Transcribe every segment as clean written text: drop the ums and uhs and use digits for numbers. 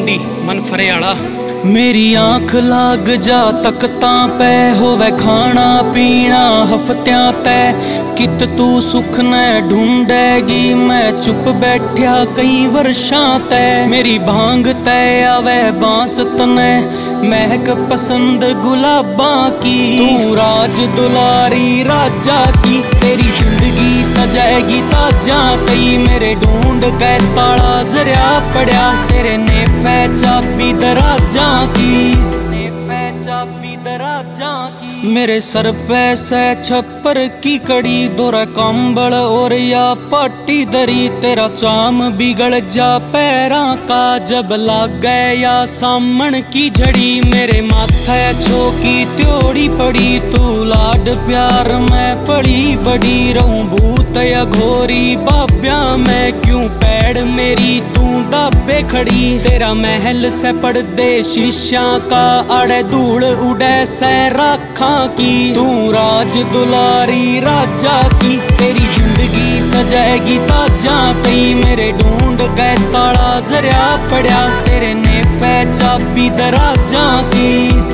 Society मनफरे आला। मेरी आंख लाग जा तकता पै होवे खाना पीना हफ्त्यां तै कित तू सुख न ढूंढेगी मैं चुप बैठा कई वर्षां तै। मेरी भांग तै आवे बांस तने महक पसंद गुलाबां की तू राज दुलारी राजा की तेरी जिंदगी सजाएगी ताजा कई मेरे ढूंढ के ताला जरिया पड़ा तेरे ने फै चाबी दराजा की चाबी दराजा की। मेरे सर पे से छप्पर की कड़ी दोरा कंबल और या पट्टी दरी तेरा चाम बिगड़ जा पैरा का जब लाग गया सामन की झड़ी मेरे माथे छोकी त्योड़ी पड़ी तू लाड प्यार में पड़ी बड़ी रहूं भूत या घोरी बाब्या मैं क्यों पैड़ मेरी तू दाबे खड़ी तेरा महल से पड़दे शीशा का अड़े धूल उड़े से राखा की तू राज दुलारी राजा की तेरी जिंदगी सजाएगी ताजा कई मेरे ढूंढ गए ताला जरिया पड़ा तेरे ने फै चाबी दराजा की।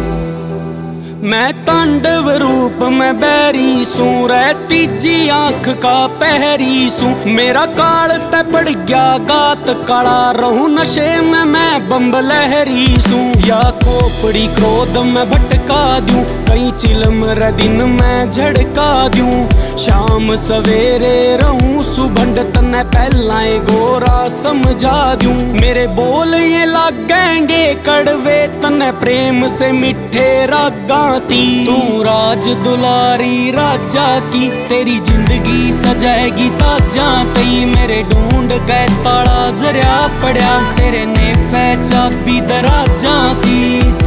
मैं तांडव रूप में बैरी सू रहती जी आंख का पहरी सू मेरा काल ते पड़ गया गात काला रहूं नशे में मैं बम्ब लहरी सू या खोपड़ी क्रोध में भटका दूं कई चिलम रे दिन में झड़का दूं शाम सवेरे रहूं सुबंड तने पहला गोरा समझा दूं मेरे बोल ये लागेंगे कड़वे तने प्रेम से मिठे रागा तू राज दुलारी राजा की तेरी जिंदगी सजाएगी ताजा कई मेरे ढूंढ गए ताला जरिया पड़ा तेरे ने फै चाबी दराजा की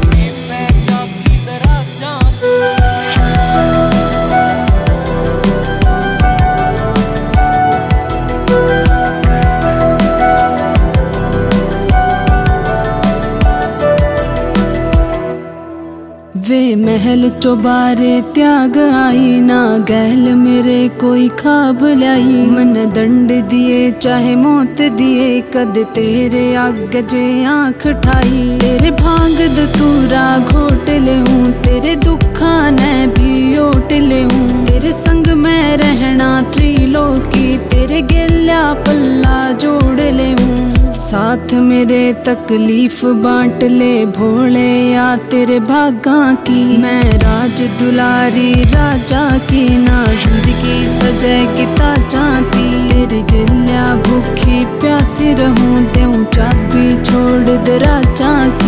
चाबी दराजा की। वे महल चौबारे त्याग आई ना गैल मेरे कोई खाब लाई मन दंड दिए चाहे मौत दिए कद तेरे आगे जे आँख ठाई तेरे भांग दतूरा घोट ले हूँ तेरे दुखा ने भी ओट ले हूँ तेरे संग में रहना त्रिलोकी तेरे गेल्या पल्ला जोड़ ले हूँ साथ मेरे तकलीफ बांट ले भोले या तेरे भागा की मैं राज दुलारी राजा की ना जिंदगी सजाएगी ताजा की तेरे गिल्या भूखी प्यासी रहूं देऊं चाबी छोड़ दे राजा की।